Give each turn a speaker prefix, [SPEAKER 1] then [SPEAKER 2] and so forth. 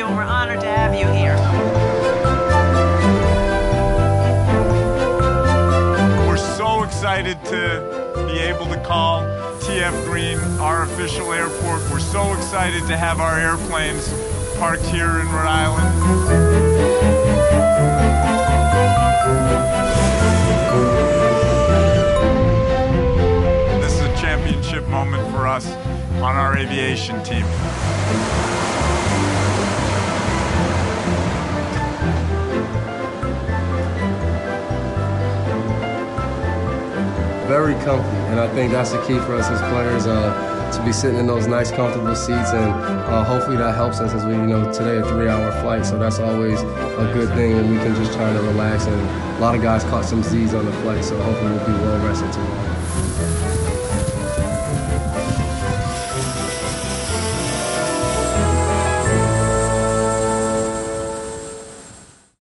[SPEAKER 1] you, and we're honored to have you here.
[SPEAKER 2] We're so excited to be able to call TF Green our official airport. We're so excited to have our airplanes parked here in Rhode Island. This is a championship moment for us on our aviation team.
[SPEAKER 3] Very comfy, and I think that's the key for us as players, to be sitting in those nice, comfortable seats, and hopefully that helps us as we, today a 3-hour flight, so that's always a good thing, and we can just try to relax, and a lot of guys caught some Z's on the flight, so hopefully we'll be well rested tomorrow.